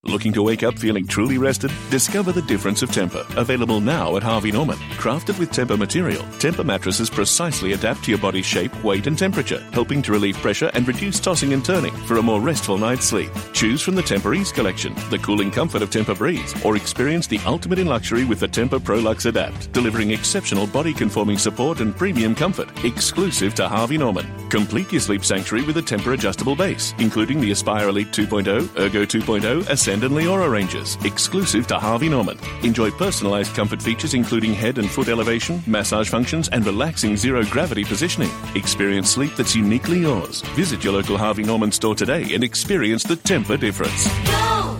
Looking to wake up feeling truly rested? Discover the difference of Tempur. Available now at Harvey Norman. Crafted with Tempur material, Tempur mattresses precisely adapt to your body's shape, weight and temperature, helping to relieve pressure and reduce tossing and turning for a more restful night's sleep. Choose from the Tempur Ease collection, the cooling comfort of Tempur Breeze, or experience the ultimate in luxury with the Tempur ProLux Adapt, delivering exceptional body-conforming support and premium comfort, exclusive to Harvey Norman. Complete your sleep sanctuary with a Tempur adjustable base, including the Aspire Elite 2.0, Ergo 2.0, Ascend and Leora ranges, exclusive to Harvey Norman. Enjoy personalized comfort features including head and foot elevation, massage functions, and relaxing zero-gravity positioning. Experience sleep that's uniquely yours. Visit your local Harvey Norman store today and experience the Tempur difference. Go!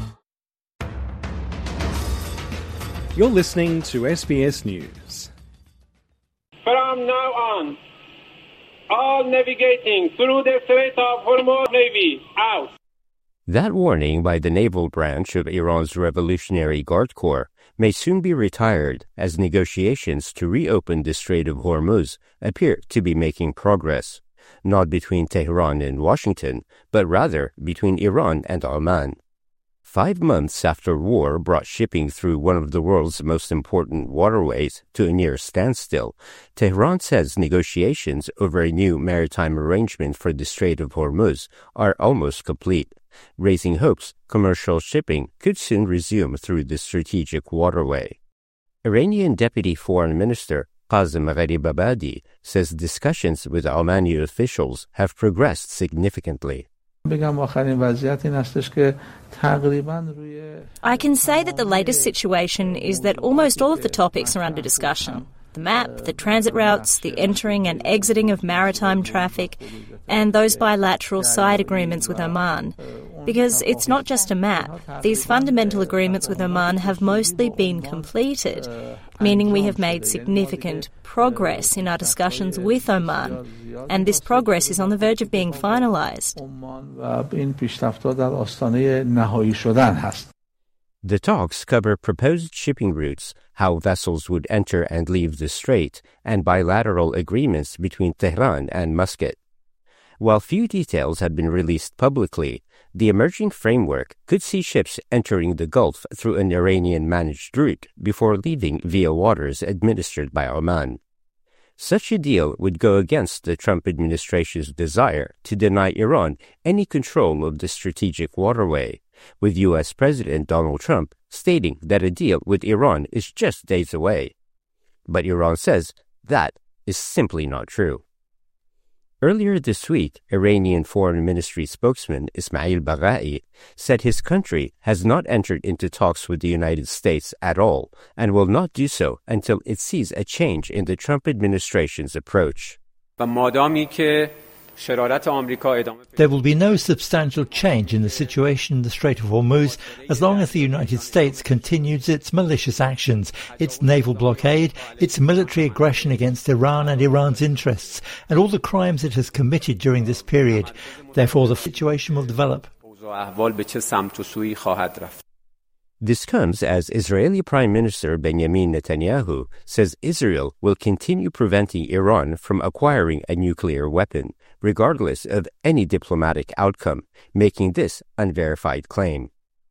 You're listening to SBS News. From now on, all navigating through the Strait of Hormuz Navy out. That warning by the naval branch of Iran's Revolutionary Guard Corps may soon be retired as negotiations to reopen the Strait of Hormuz appear to be making progress, not between Tehran and Washington, but rather between Iran and Oman. 5 months after war brought shipping through one of the world's most important waterways to a near standstill, Tehran says negotiations over a new maritime arrangement for the Strait of Hormuz are almost complete, raising hopes commercial shipping could soon resume through the strategic waterway. Iranian Deputy Foreign Minister Qasem Gharibabadi says discussions with Omani officials have progressed significantly. I can say that the latest situation is that almost all of the topics are under discussion. The map, the transit routes, the entering and exiting of maritime traffic, and those bilateral side agreements with Oman. Because it's not just a map. These fundamental agreements with Oman have mostly been completed, meaning we have made significant progress in our discussions with Oman, and this progress is on the verge of being finalized. The talks cover proposed shipping routes, how vessels would enter and leave the strait, and bilateral agreements between Tehran and Muscat. While few details have been released publicly, the emerging framework could see ships entering the Gulf through an Iranian-managed route before leaving via waters administered by Oman. Such a deal would go against the Trump administration's desire to deny Iran any control of the strategic waterway, with U.S. President Donald Trump stating that a deal with Iran is just days away. But Iran says that is simply not true. Earlier this week, Iranian Foreign Ministry spokesman Ismail Baghai said his country has not entered into talks with the United States at all and will not do so until it sees a change in the Trump administration's approach. There will be no substantial change in the situation in the Strait of Hormuz as long as the United States continues its malicious actions, its naval blockade, its military aggression against Iran and Iran's interests, and all the crimes it has committed during this period. Therefore, the situation will develop. This comes as Israeli Prime Minister Benjamin Netanyahu says Israel will continue preventing Iran from acquiring a nuclear weapon, regardless of any diplomatic outcome, making this unverified claim.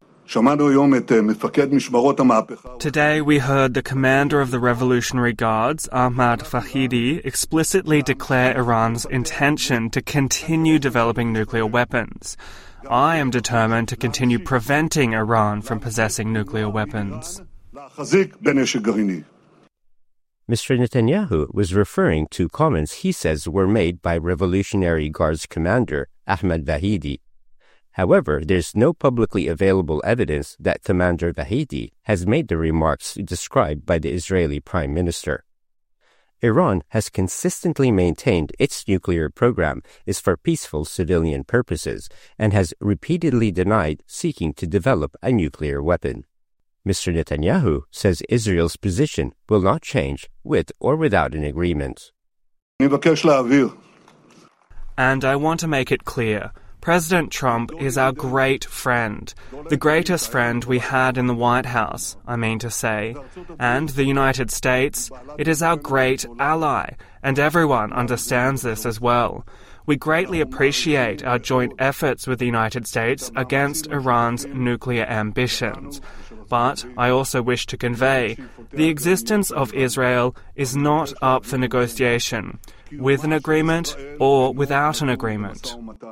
Today we heard the commander of the Revolutionary Guards, Ahmad Fahidi, explicitly declare Iran's intention to continue developing nuclear weapons. I am determined to continue preventing Iran from possessing nuclear weapons. Mr. Netanyahu was referring to comments he says were made by Revolutionary Guards commander Ahmad Vahidi. However, there's no publicly available evidence that Commander Vahidi has made the remarks described by the Israeli Prime Minister. Iran has consistently maintained its nuclear program is for peaceful civilian purposes and has repeatedly denied seeking to develop a nuclear weapon. Mr. Netanyahu says Israel's position will not change with or without an agreement. And I want to make it clear, President Trump is our great friend, the greatest friend we had in the White House, I mean to say, and the United States, it is our great ally, and everyone understands this as well. We greatly appreciate our joint efforts with the United States against Iran's nuclear ambitions. But I also wish to convey the existence of Israel is not up for negotiation, with an agreement or without an agreement.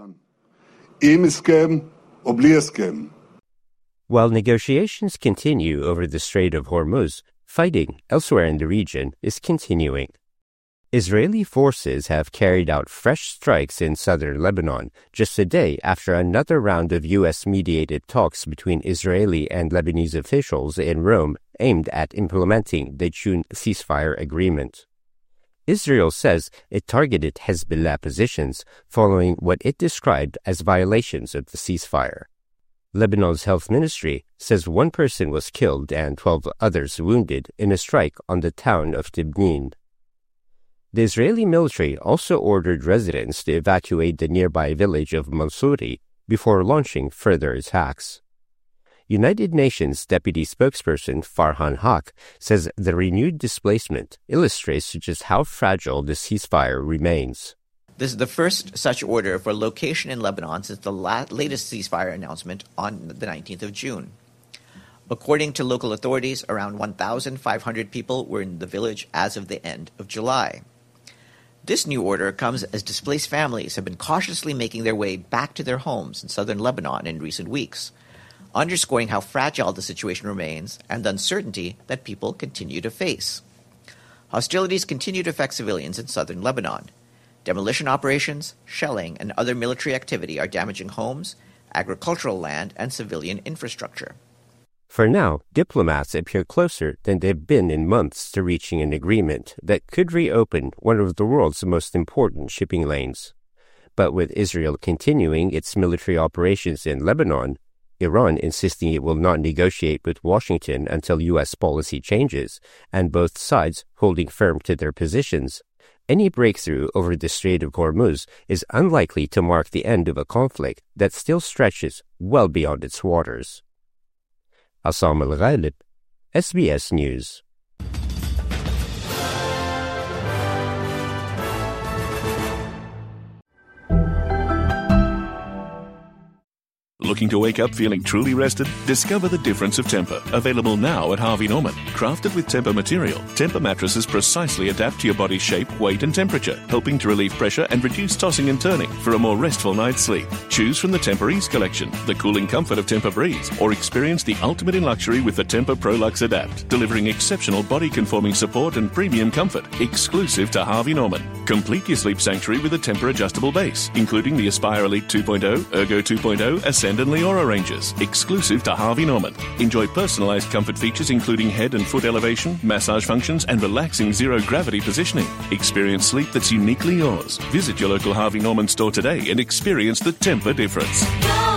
While negotiations continue over the Strait of Hormuz, fighting elsewhere in the region is continuing. Israeli forces have carried out fresh strikes in southern Lebanon just a day after another round of U.S.-mediated talks between Israeli and Lebanese officials in Rome aimed at implementing the June ceasefire agreement. Israel says it targeted Hezbollah positions following what it described as violations of the ceasefire. Lebanon's health ministry says one person was killed and 12 others wounded in a strike on the town of Tibnin. The Israeli military also ordered residents to evacuate the nearby village of Mansouri before launching further attacks. United Nations Deputy Spokesperson Farhan Haq says the renewed displacement illustrates just how fragile the ceasefire remains. This is the first such order for location in Lebanon since the latest ceasefire announcement on the 19th of June. According to local authorities, around 1,500 people were in the village as of the end of July. This new order comes as displaced families have been cautiously making their way back to their homes in southern Lebanon in recent weeks, underscoring how fragile the situation remains and the uncertainty that people continue to face. Hostilities continue to affect civilians in southern Lebanon. Demolition operations, shelling, and other military activity are damaging homes, agricultural land, and civilian infrastructure. For now, diplomats appear closer than they've been in months to reaching an agreement that could reopen one of the world's most important shipping lanes. But with Israel continuing its military operations in Lebanon, Iran insisting it will not negotiate with Washington until U.S. policy changes, and both sides holding firm to their positions, any breakthrough over the Strait of Hormuz is unlikely to mark the end of a conflict that still stretches well beyond its waters. Assam Al-Ghalib, SBS News. Looking to wake up feeling truly rested? Discover the difference of Tempur. Available now at Harvey Norman. Crafted with Tempur material, Tempur mattresses precisely adapt to your body's shape, weight and temperature, helping to relieve pressure and reduce tossing and turning for a more restful night's sleep. Choose from the Tempur Ease collection, the cooling comfort of Tempur Breeze, or experience the ultimate in luxury with the Tempur ProLux Adapt, delivering exceptional body-conforming support and premium comfort, exclusive to Harvey Norman. Complete your sleep sanctuary with a Tempur adjustable base, including the Aspire Elite 2.0, Ergo 2.0, Ascend and Leora ranges, exclusive to Harvey Norman. Enjoy personalized comfort features including head and foot elevation, massage functions, and relaxing zero-gravity positioning. Experience sleep that's uniquely yours. Visit your local Harvey Norman store today and experience the Tempur difference.